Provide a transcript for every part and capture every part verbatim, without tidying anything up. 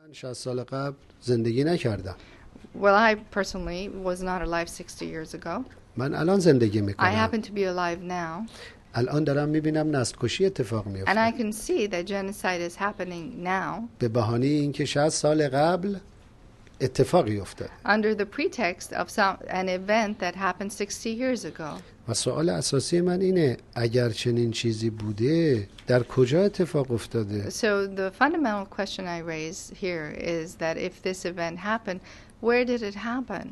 من شصت سال قبل زندگی نکردم. Well, I personally was not alive sixty years ago. من الان زندگی I میکنم. happen to be alive now, الان دارم میبینم نسل کشی اتفاق and I میفته. can see that genocide is happening now به بهانه اینکه شصت سال قبل اتفاقی افتاد. under the pretext of some, an event that happened sixty years ago. و سوال اساسی من اینه اگر چنین چیزی بوده در کجا اتفاق افتاده؟ So the fundamental question I raise here is that if this event happened, where did it happen?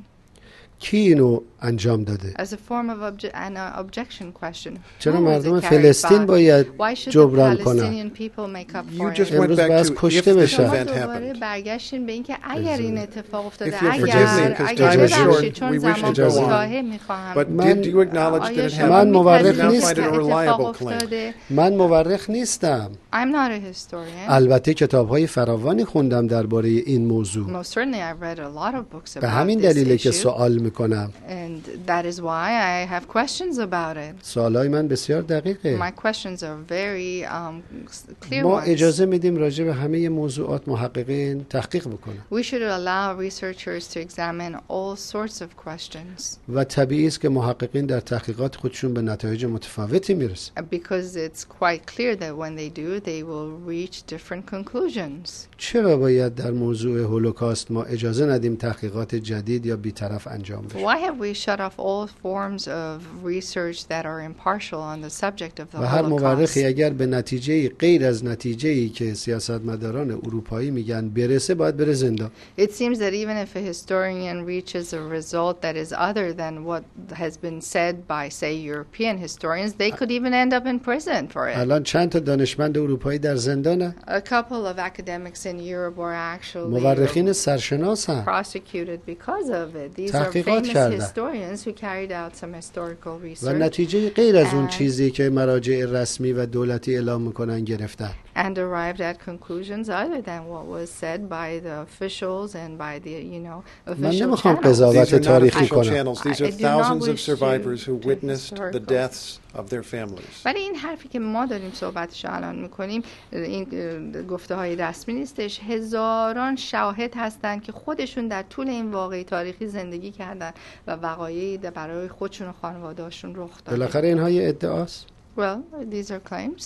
کی اینو انجام داده؟ As a form of obje- an uh, objection question. چرا Who was مردم it carried فلسطین by? باید Why should the جبران کنن؟ Palestinian people make up You for just it? went امروز back باز to کشته if this بشن. شما event دوباره happened. برگشتین به اینکه اگر این اتفاق افتاده، If you'll اگر forgive me, 'cause اگر time is short, ببخشید چون we wish زمان to go on. کوتاهه میخواهم. But من- did you acknowledge that آیا it شما من happened? مورخ You now نیستم. find it a اتفاق reliable claim. افتاده؟ من مورخ نیستم. I'm not a historian. البته کتاب‌های فراوانی خوندم درباره این موضوع. Most certainly I've read a lot of books به about همین this دلیله که issue, سوال میکنم. and that is why I have questions about it. سوالای من بسیار دقیقه. My questions are very um, clear ما ones. اجازه میدیم راجع به همه موضوعات محققین تحقیق بکنن. We should allow researchers to examine all sorts of questions و طبیعی است که محققین در تحقیقات خودشون به نتایج متفاوتی میرسن. because it's quite clear that when they do, they will reach different conclusions. چرا باید در موضوع هولوکاست ما اجازه ندیم تحقیقات جدید یا بی‌طرف انجام بشه؟ Why have we shut off all forms of research that are impartial on the subject of the و هر Holocaust? مورخی اگر به نتیجه غیر از نتیجه‌ای که سیاستمداران اروپایی میگن برسه باید بره زندان. It seems that even if a historian reaches a result that is other than what has been said by, say, European historians, they could even end up in prison for it. الان چند تا دانشمند اروپایی در زندانه؟ A couple of academics in Europe were actually مورخین سرشناس هم. prosecuted because of it. These are تحقیقات famous کردن. historians who carried out some historical و research نتیجه غیر از اون and- چیزی که مراجع رسمی و دولتی اعلام میکنن گرفتن. and arrived at conclusions other than what was said by the officials and by the, you know, من official نمیخوام channels. قضاوت These are not تاریخی official کنم. channels. These I are do not thousands of wish to- survivors who to witnessed the historical. deaths of their families. ولی این حرفی که ما داریم صحبتش الان میکنیم این اه، گفته های رسمی نیستش. هزاران شاهد هستند که خودشون در طول این واقعه تاریخی زندگی کردن و وقایعی در برای خودشون و خانواده‌هاشون رخ داده. بالاخره اینها یه ادعاست. Well, these are claims.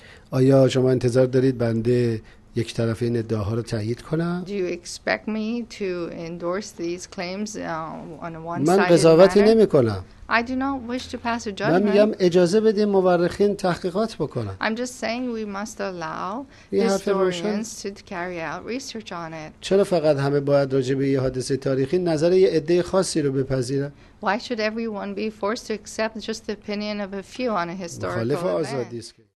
آیا شما انتظار دارید بنده یک طرف این ادعاها رو تایید کنم؟ Do you expect me to endorse these claims uh, on a من one-sided قضاوتی manner? نمی کنم. I do not wish to pass a من میگم judgment. اجازه بدیم مورخین تحقیقات بکنن. I'm just saying we must allow یه حرف روشن. historians to carry out research on it. چرا فقط همه باید راجع به یه حادثه تاریخی نظر یه عده خاصی رو بپذیرن؟ Why should everyone be forced to accept just the opinion of a few on a historical مخالف event? آزادی است.